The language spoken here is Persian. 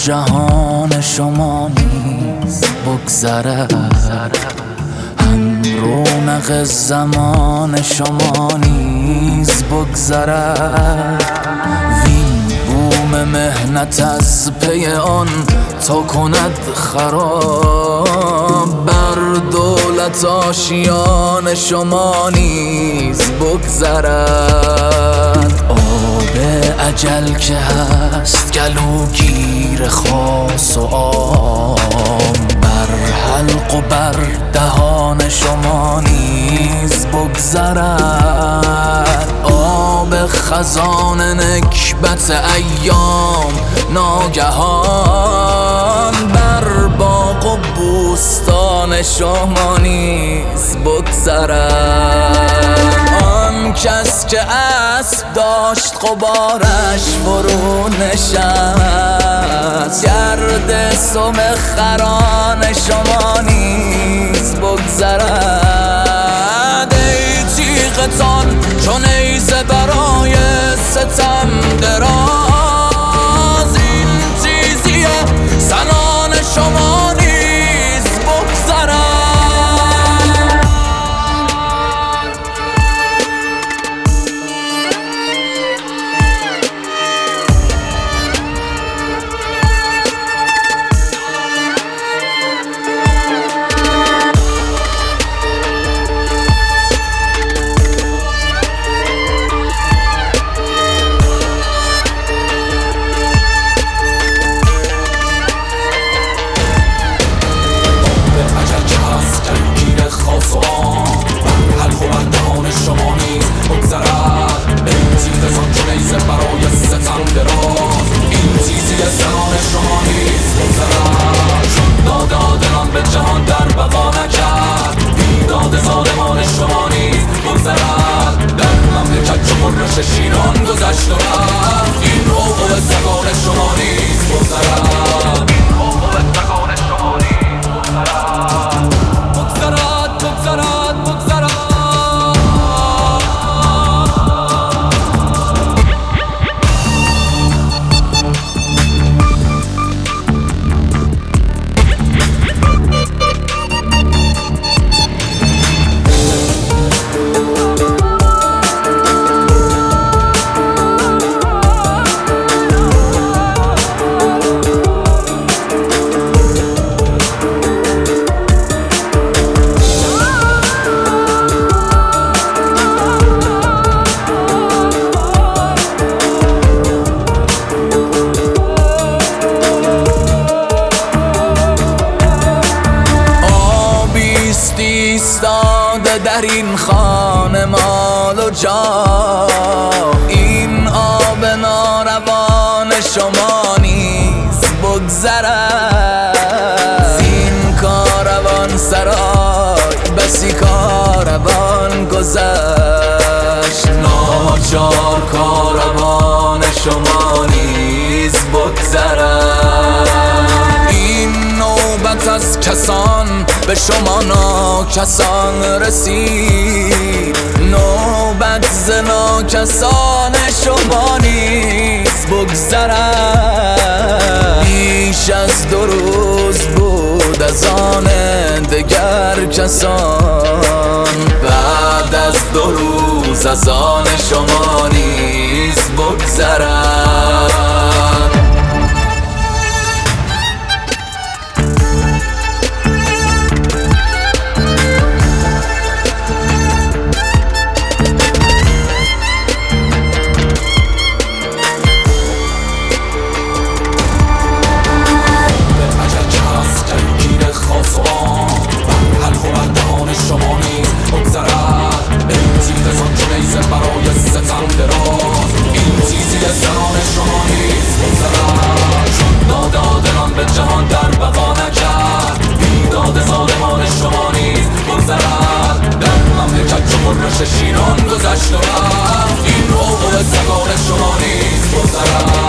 جهان شما نیز بگذرد، هم رونق زمان شما نیز بگذرد. وین بوم مهنت از پی آن تا کند خراب، بر دولت آشیان شما نیز بگذرد. آب اجل که هست گلوگیر خاص و عام، بر حلق و بر دهان شما نیز بگذرد. آب خزان نکبت ایام ناگهان، بر باغ و بوستان شما نیز بگذرد. آن کس که اسب داشت غبارش فرو نشست، گرد سم خران شما نیز بگذرد. ای تیغتان چون نیزه برای ستم دراز، این تیزی زنان شما نیز بگذرد. شیران گذشت و رفت، این حقوق سگان شما نیز بگذرد. این حقوق سگان شما نیز بگذرد. بگذرد بگذرد بگذرد. ایستاده در این خانه مال و جا، این آب ناروان شما نیز بگذرد. زین کاروان سرای بسی کاروان گذشت، ناچار کاروان شما نیز بگذرد. این نوبت از کسان به شما ناکسان رسید، نوبت ز ناکسان شما نیز بگذرد. بیش از 2 روز بود از آن دگر کسان، بعد از 2 روز از آن شما نیز بگذرد. شیران گذشت و رفت، این حقوق سگان شما نیز بگذرد.